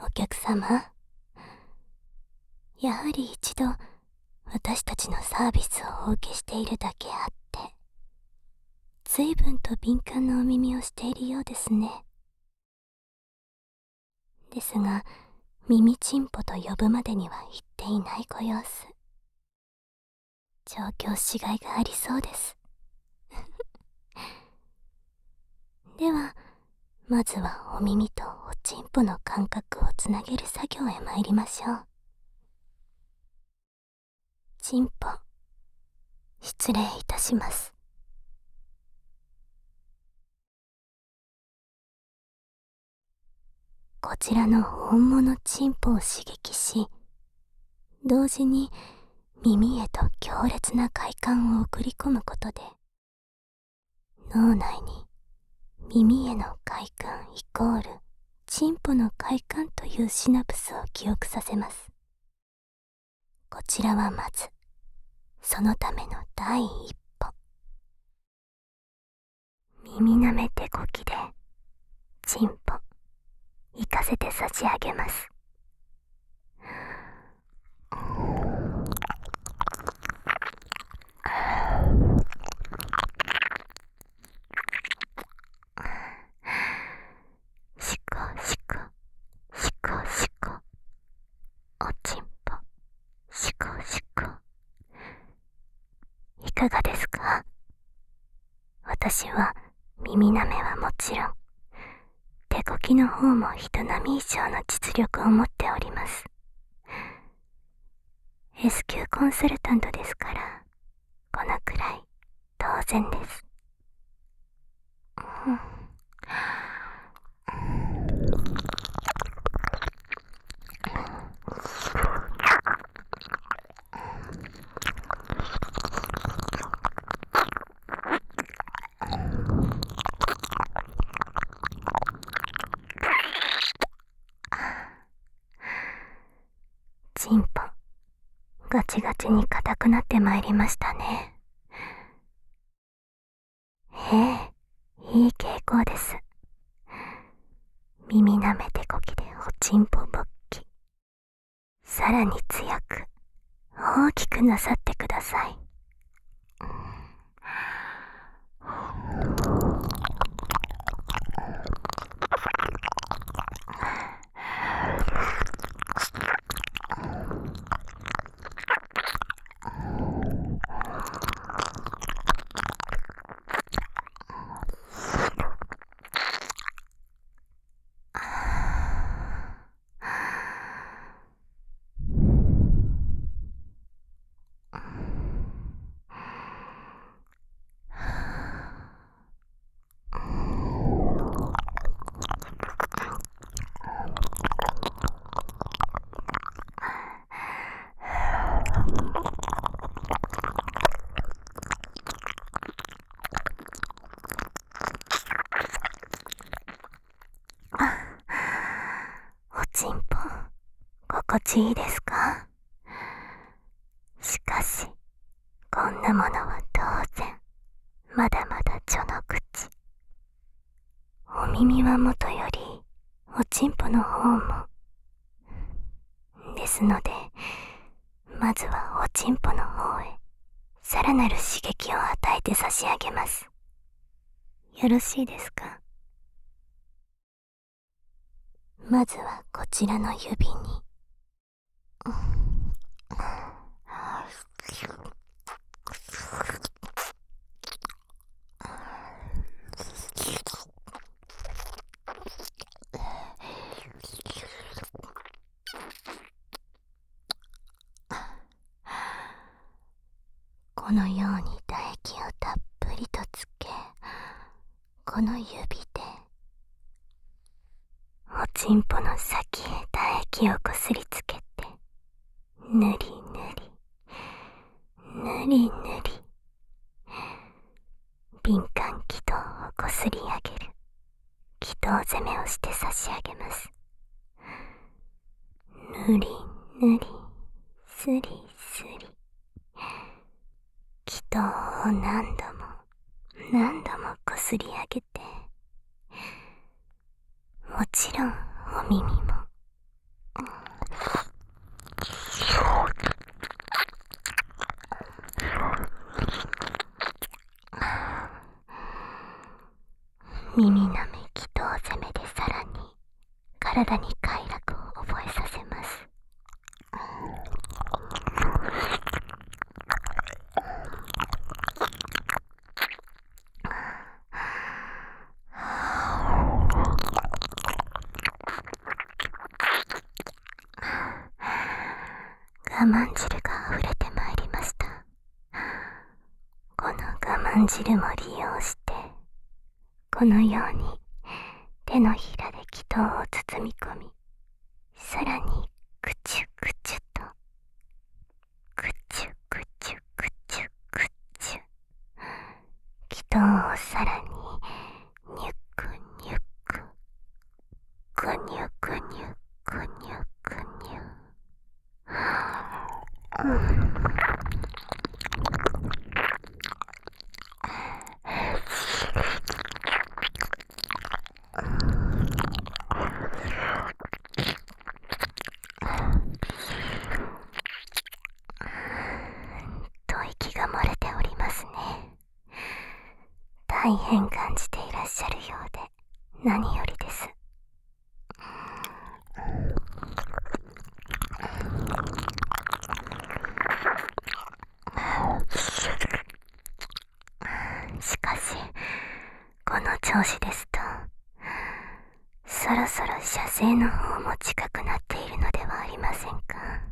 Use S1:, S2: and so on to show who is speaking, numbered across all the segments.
S1: お客様、やはり一度私たちのサービスをお受けしているだけあって、随分と敏感なお耳をしているようですね。ですが、耳ちんぽと呼ぶまでには言っていないご様子。状況違いがありそうです。では、まずはお耳とおちんぽの感覚をつなげる作業へ参りましょう。ちんぽ、失礼いたします。こちらの本物ちんぽを刺激し、同時に耳へと強烈な快感を送り込むことで、脳内に耳への快感イコールチンポの快感というシナプスを記憶させます。こちらはまず、そのための第一歩。耳なめてこきで、チンポ、行かせて差し上げます。しこしこ、しこしこ、おちんぽ、しこしこ。いかがですか？私は耳なめはもちろん、手こきの方も人並み以上の実力を持っております。S 級コンサルタントですから、このくらい当然です。チンポ、ガチガチに硬くなってまいりましたね。ええ、いい傾向です。耳なめてこきでおちんぽ勃起。さらに強く、大きくなさってください。おちんぽ、心地いいですか？しかし、こんなものは当然、まだまだ序の口。お耳はもとより、おちんぽの方も。ですので、まずはおちんぽの方へ、さらなる刺激を与えて差し上げます。よろしいですか？まずはこちらの指に、このように唾液をたっぷりとつけ、この指でおちんぽの先へ唾液をこすりつけて、ぬりぬり、ぬりぬり、敏感気道をこすり上げる気道攻めをして差し上げます。ぬりぬり、すりすり、気道を何度も何度もこすり上げて、もちろんお耳も体に快楽を覚えさせます。我慢汁が溢れてまいりました。この我慢汁も利用して、このように手のひらで気筒を包み込み、さらにクチュクチュと、クチュクチュクチュクチュ、気筒をさらにニュクニュク、グニュグニュグニュグニュ。と息が漏れておりますね。大変感じていらっしゃるようで何よりです。しかしこの調子ですと、そろそろ射精の方も近くなっているのではありませんか。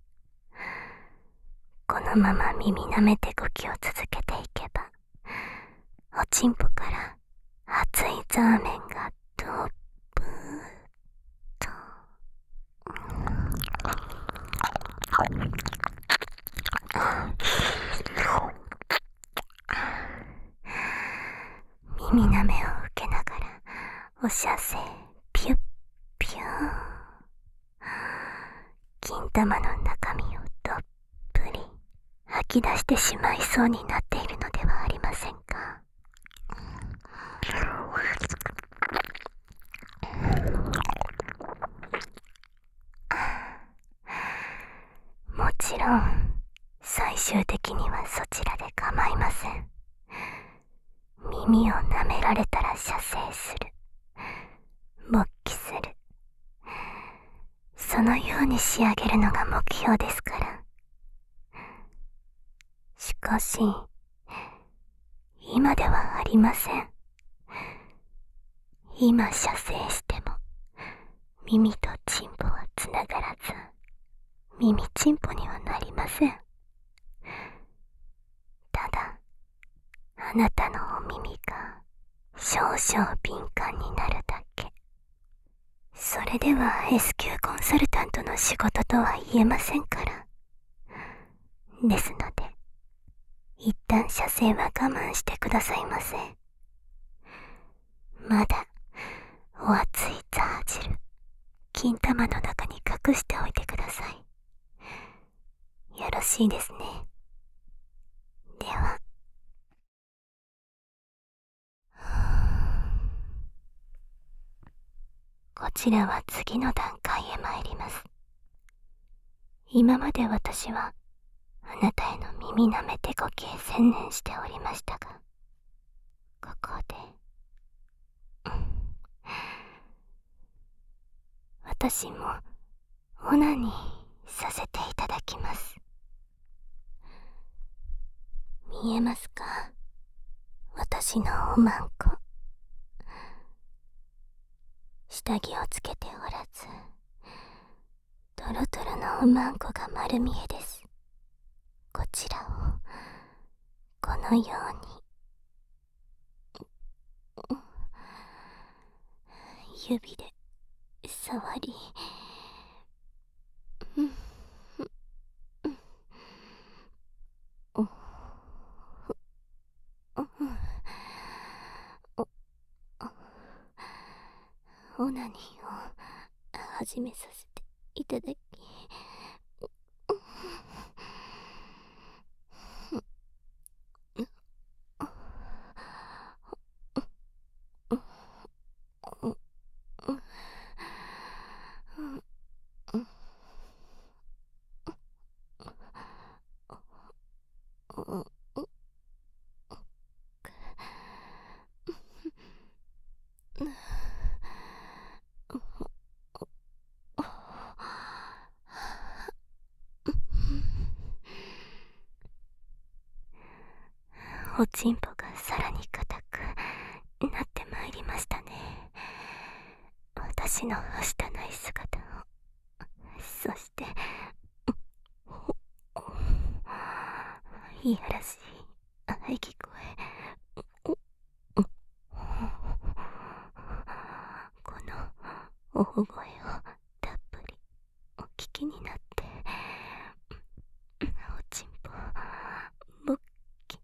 S1: このまま耳舐めて呼吸を続けていけば、おちんぽから熱いザーメンがドップーと。耳舐めを受けながらお射精ピュッピュー。金玉の中身をどっぷり吐き出してしまいそうになっているのではありませんか。もちろん最終的にはそちらで構いません。耳を舐められたら射精する、勃起する、そのように仕上げるのが目標ですから。しかし今ではありません。今射精しても耳とチンポはつながらず、耳チンポにはなりません。ただあなたのお耳が少々敏感になるだけ。それでは S 級コンサルタントの仕事とは言えませんから。ですので一旦射精は我慢してくださいませ。まだお熱いザー汁、金玉の中に隠しておいてください。よろしいですね。では。こちらは次の段階へ参ります。今まで私はあなたへの耳舐め手こきへ専念しておりましたが、ここで、私もオナニーさせていただきます。見えますか、私のおまんこ。下着をつけておらず、トロトロのおまんこが丸見えです。こちらをこのように指で触り、オナニーを始めさせていただき、 おちんぽがさらに硬くなってまいりましたね。私のはしたない姿を、そしていやらしい喘ぎ声、この大声をたっぷりお聞きになって、おちんぽぼっき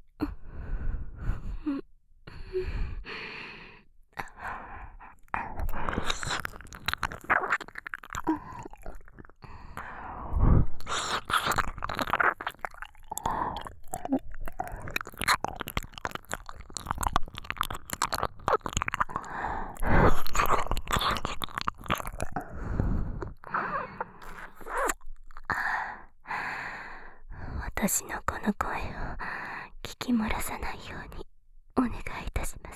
S1: 私のこの声を聞き漏らさないようにお願いいたします。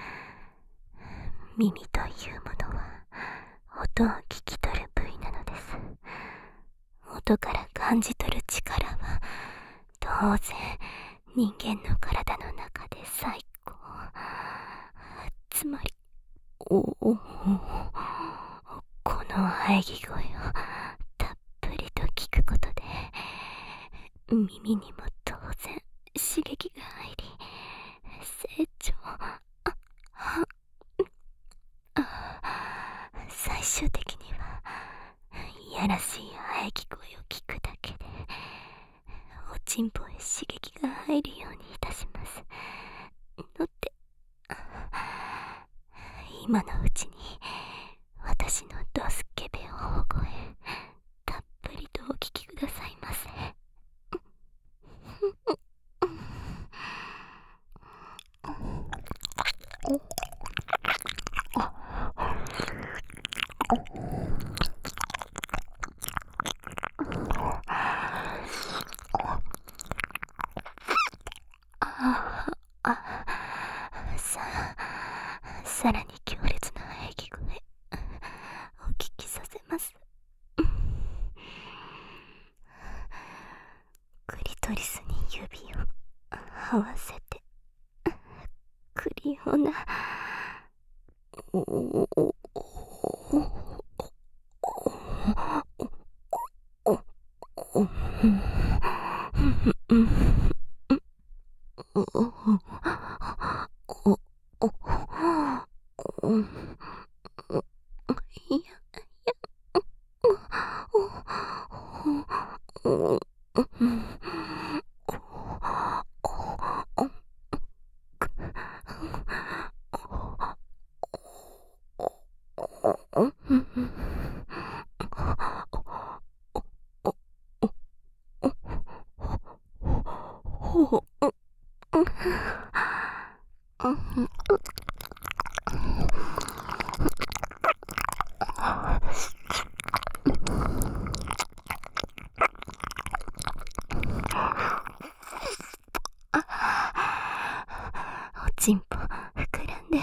S1: 耳というものは音を聞き取る部位なのです。音から感じ取る力は当然人間の体の中で最高、つまりこの喘ぎ声をたっぷりと聞くことで耳にも当然刺激が入り、成長、最終的にはいやらしい喘ぎ声を聞くだけでおちんぽへ刺激が入るようにいたしますので、今のうちに私のドスケベ大声たっぷりとお聞きくださいませ。さらに強烈な喘ぎ声お聞きさせます。クリトリスに指を合わせてクリオナおちんぽ膨らんで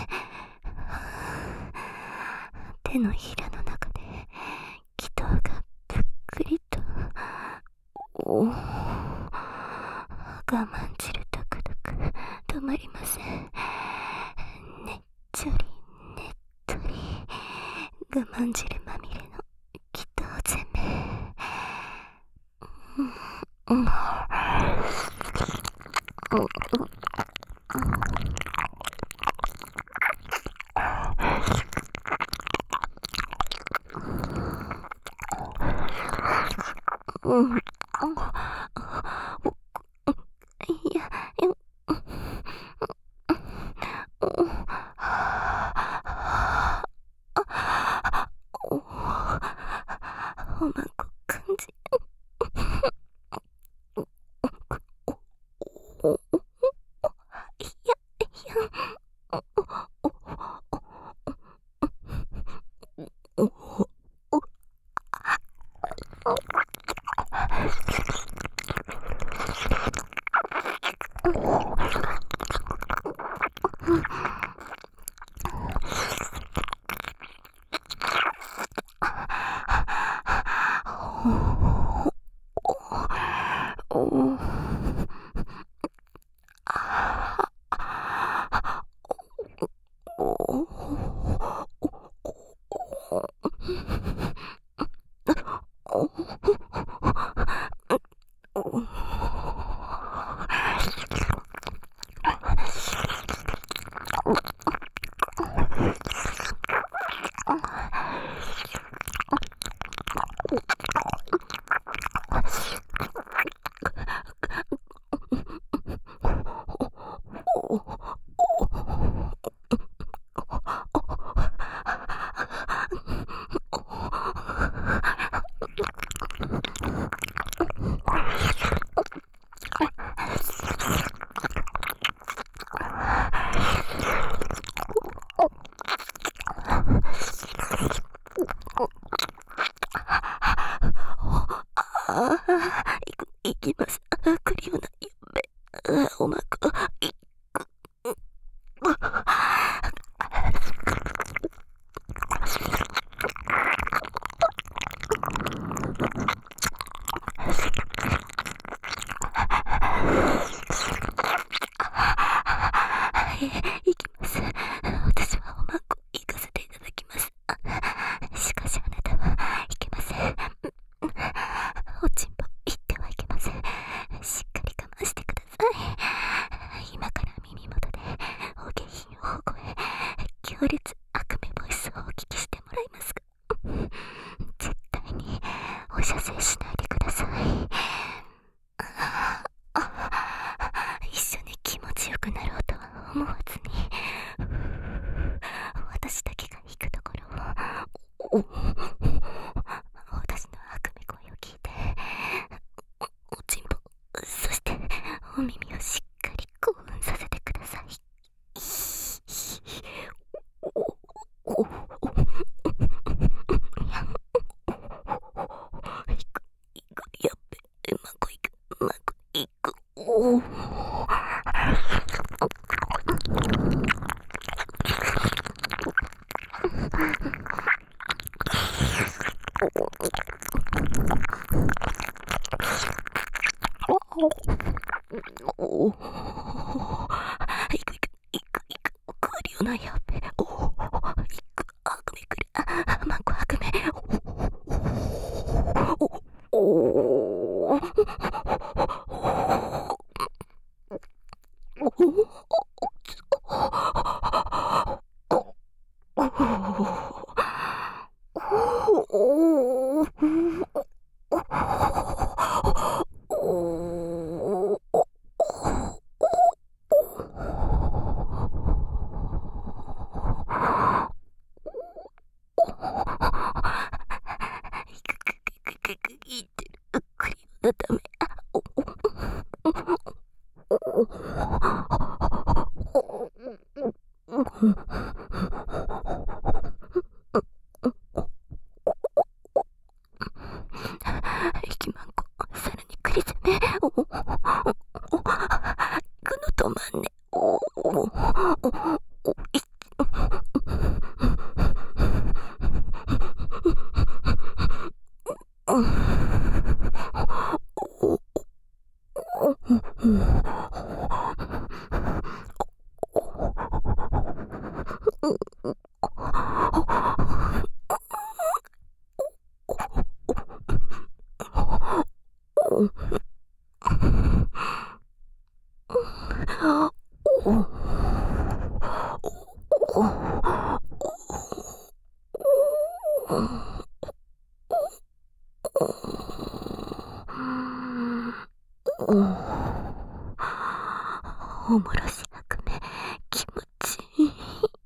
S1: 手のひらの中で気筒がぷっくりと我慢汁ドクドク止まりません。ねっちょりねっとり我慢汁まみれの気筒攻め、いやおまこ感じ射精しないでください。一緒に気持ちよくなろうとは思わずに、私だけが引くところを、私のあくび声を聞いて、おちんぽ、そしてお耳をしっかり興奮させてください。やっべ、うまくいく、うまくいく。いくいくいくいく、来るよな、やっべ。いく、あくめくる、まこあくめ。いってる、クリオのため。息まんこ、さらにクリ攻め。行くの止まんね。おもろしあくめ、気持ちいい。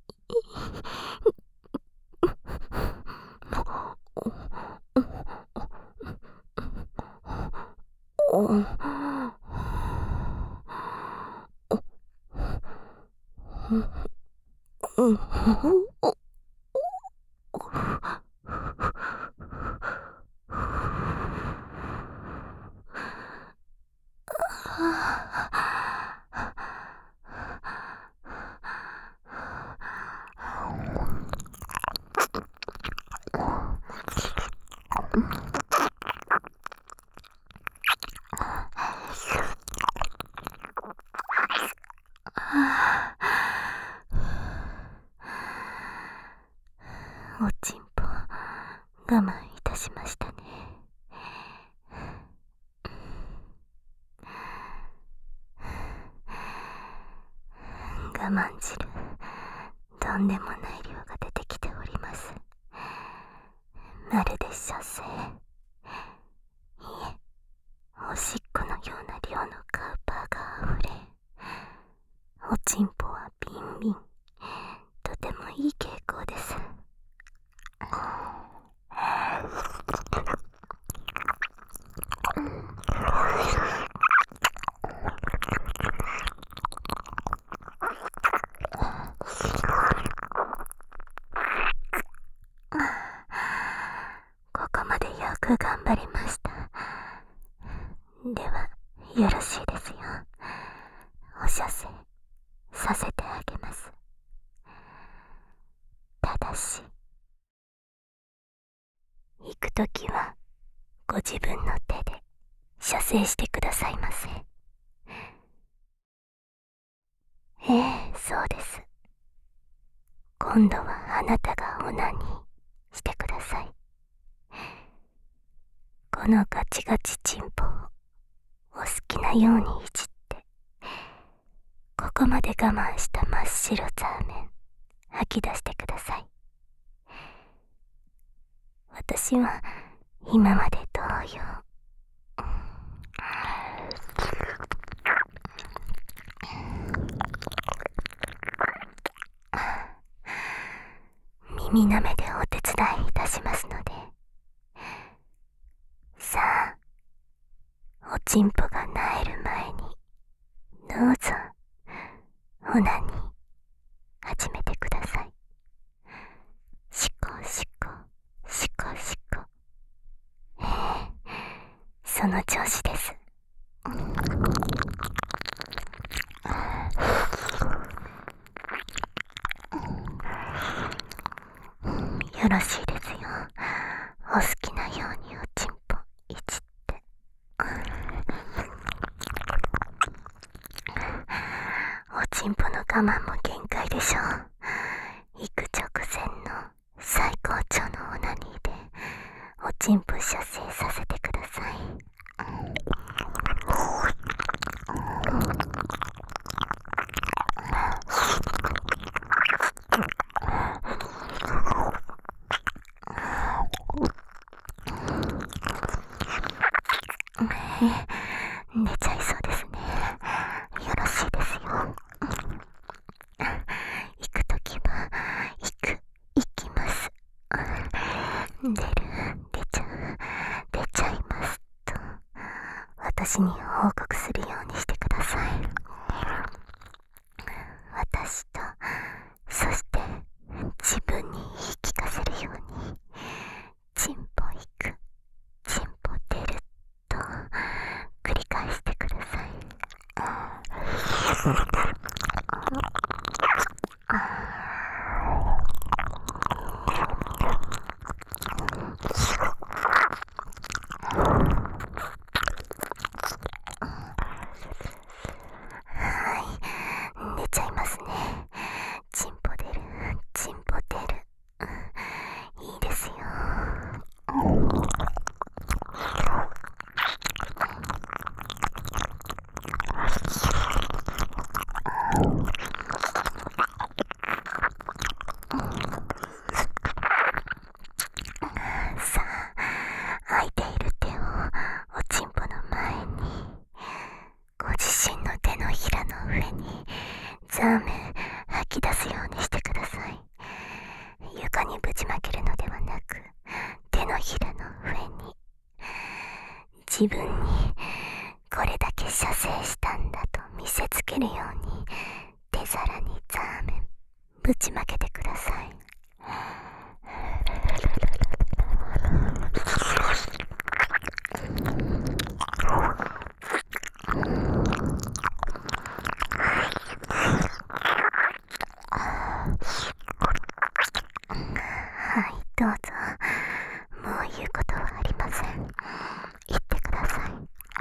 S1: おちんぽ、我慢いたしましたね。我慢汁、とんでもない量が出てきております。まるで射精、いえ、おしっこのような量のカウパーがあふれ、おちんぽはビンビン、とてもいい傾向です。ここまでよく頑張りました。では、よろしいですよ。お射精させてあげます。ただし、行くときはご自分の手で射精してくださいませ。そうです。今度はあなたがオナニーしてください。このガチガチチンポをお好きなようにいじって、ここまで我慢した真っ白ザーメン吐き出してください。私は今まで通耳なめでお手伝いいたしますので、さあ、おちんぽがなえる前にどうぞオナニー始めてください。しこしこしこしこ。その調子です。よろしいですよ。お好きなようにおちんぽいじって。おちんぽの我慢も限界でしょう。行く直前の最高潮のオナニーでおちんぽ射精させてください。寝ちゃいそうですね。よろしいですよ。行くときは行きます。出ちゃいますと私に報告するようにしてください。私と、そして自分に言い聞かせるように、チンポ行く、チンポ出ると繰り返してください。出ちゃいますね。チンポ出る、チンポ出る。いいですよ。さあ、空いている手をおちんぽの前に、ご自身の手のひらの上にザーメン吐き出すようにしてください。床にぶちまけるのではなく、手のひらの上に、自分にこれだけ射精したんだと見せつけるように手皿にザーメンぶちまけてください。はい、どうぞ。もう言うことはありません。言ってください。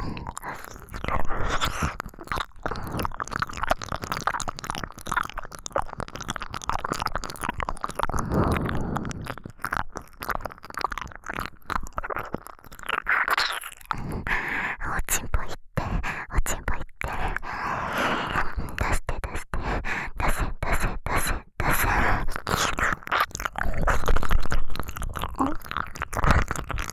S1: おちんぽ行って、おちんぽ行って。出して出して、出せ出せ出せ出せ。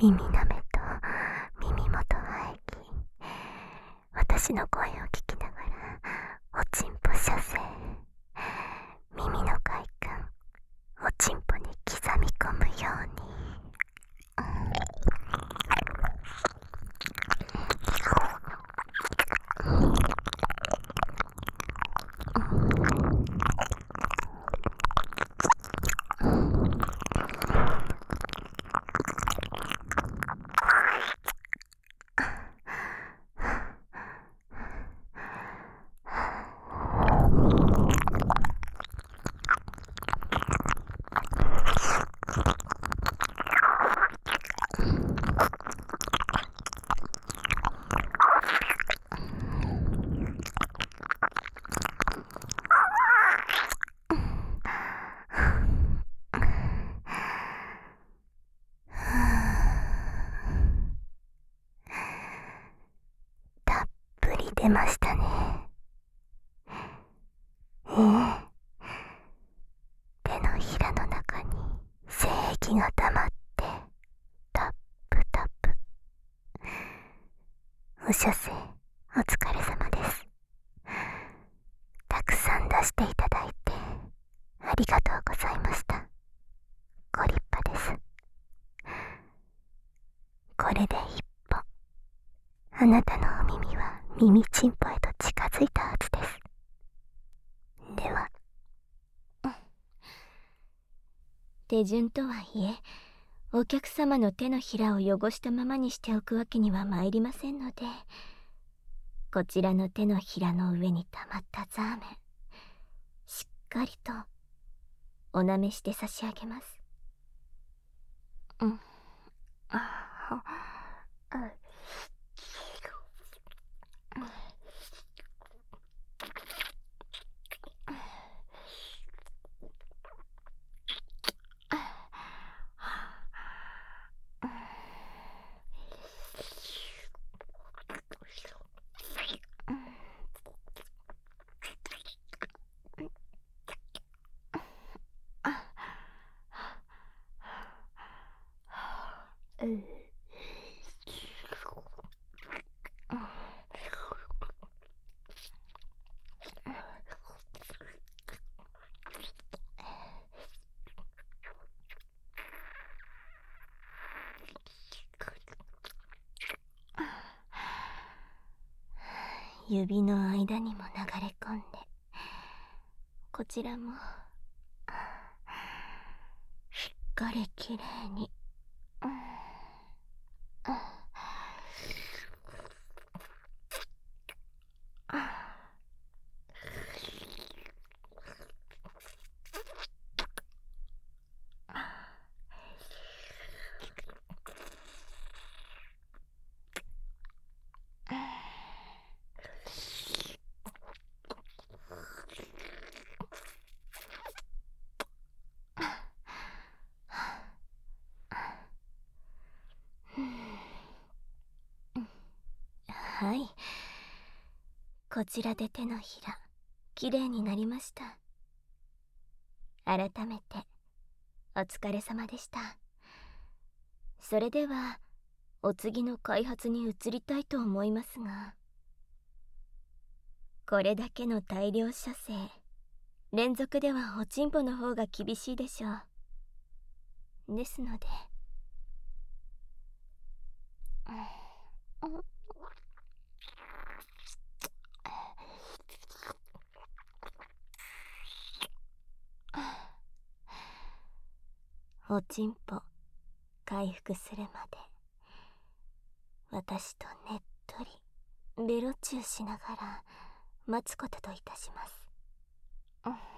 S1: 耳なめと耳元生えき、私の声を聞きながらおちんぽ射精、耳の快感おちんぽに刻み込むように。たっぷり出ましたね。手のひらの中に精液が溜まってタップタップ。お射精お疲れ様です。たくさん出していただいてありがとうございました。ご立派です。これで一歩あなたのお耳は耳ちんぽへと近づいたはずです。では、手順とはいえお客様の手のひらを汚したままにしておくわけには参りませんので、こちらの手のひらの上に溜まったザーメン、しっかりとおなめして差し上げます。指の間にも流れ込んで、こちらもしっかりきれいに。はい、こちらで手のひらきれいになりました。改めてお疲れ様でした。それではお次の開発に移りたいと思いますが、これだけの大量射精連続ではおちんぽの方が厳しいでしょう。ですので、おちんぽ回復するまで私とねっとりベロチューしながら待つことといたします。